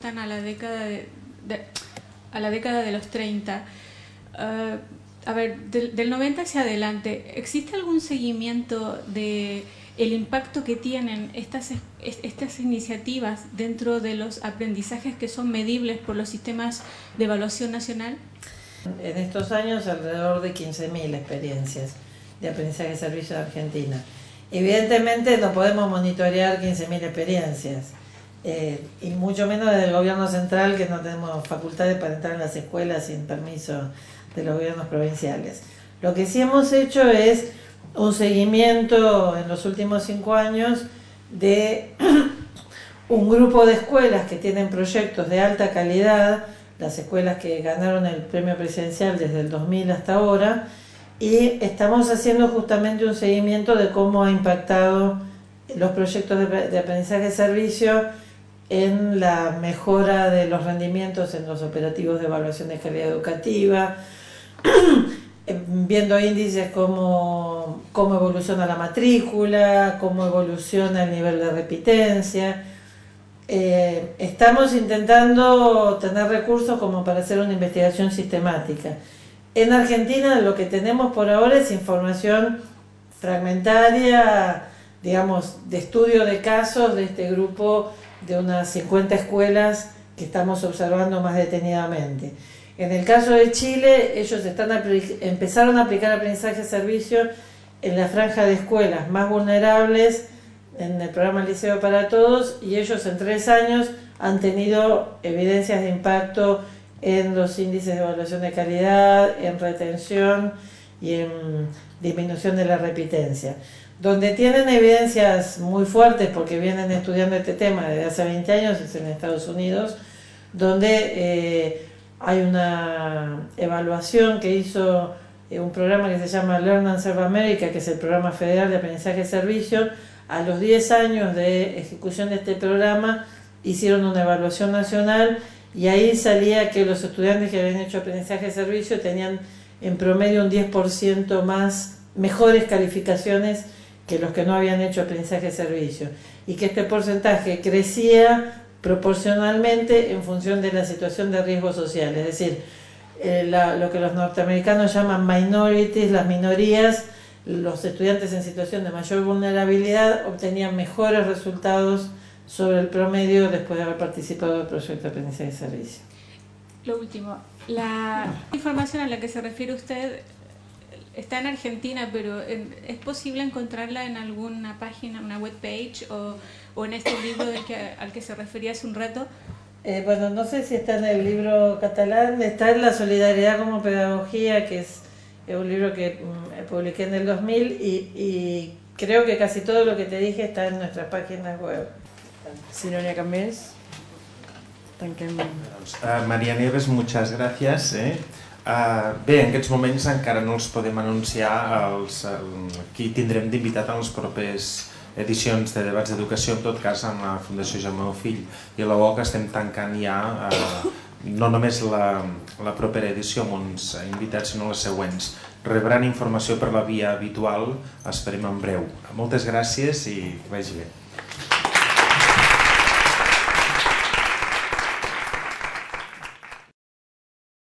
correspondan a la década de los 30. A ver, del 90 hacia adelante, ¿existe algún seguimiento de el impacto que tienen estas iniciativas dentro de los aprendizajes que son medibles por los sistemas de evaluación nacional? En estos años, alrededor de 15.000 experiencias de aprendizaje de servicio en Argentina. Evidentemente no podemos monitorear 15.000 experiencias, y mucho menos desde el gobierno central, que no tenemos facultades para entrar en las escuelas sin permiso de los gobiernos provinciales. Lo que sí hemos hecho es un seguimiento en los últimos 5 años de un grupo de escuelas que tienen proyectos de alta calidad, las escuelas que ganaron el premio presidencial desde el 2000 hasta ahora, y estamos haciendo justamente un seguimiento de cómo ha impactado los proyectos de aprendizaje de servicio en la mejora de los rendimientos en los operativos de evaluación de calidad educativa, viendo índices como cómo evoluciona la matrícula, cómo evoluciona el nivel de repitencia. Estamos intentando tener recursos como para hacer una investigación sistemática. En Argentina lo que tenemos por ahora es información fragmentaria, digamos, de estudio de casos de este grupo de unas 50 escuelas que estamos observando más detenidamente. En el caso de Chile, ellos empezaron a aplicar aprendizaje de servicio en la franja de escuelas más vulnerables, en el programa Liceo para Todos, y ellos en 3 años han tenido evidencias de impacto en los índices de evaluación de calidad, en retención y en disminución de la repitencia. Donde tienen evidencias muy fuertes, porque vienen estudiando este tema desde hace 20 años, es en Estados Unidos, donde hay una evaluación que hizo un programa que se llama Learn and Serve America, que es el programa federal de aprendizaje de servicio. A los 10 años de ejecución de este programa hicieron una evaluación nacional, y ahí salía que los estudiantes que habían hecho aprendizaje de servicio tenían en promedio un 10% más mejores calificaciones que los que no habían hecho aprendizaje de servicio, y que este porcentaje crecía proporcionalmente en función de la situación de riesgo social, es decir, lo que los norteamericanos llaman minorities, las minorías, los estudiantes en situación de mayor vulnerabilidad obtenían mejores resultados sobre el promedio después de haber participado del proyecto de aprendizaje de servicio. Lo último, la información a la que se refiere usted está en Argentina, pero ¿es posible encontrarla en alguna página, una webpage o en este libro al que se refería hace un rato? Bueno, no sé si está en el libro catalán, está en La Solidaridad como Pedagogía, que es un libro que publiqué en el 2000, y creo que casi todo lo que te dije está en nuestras páginas web. Sinònia, cap més? Tanquem. Maria Nieves, muchas gracias. Bé, en aquests moments encara no els podem anunciar qui tindrem d'invitat en les properes edicions de debats d'educació, en tot cas amb la Fundació Jaume Bofill i la UOC estem tancant ja no només la propera edició amb uns invitats, sinó les següents. Rebran informació per la via habitual, esperem en breu. Moltes gràcies i que vagi bé.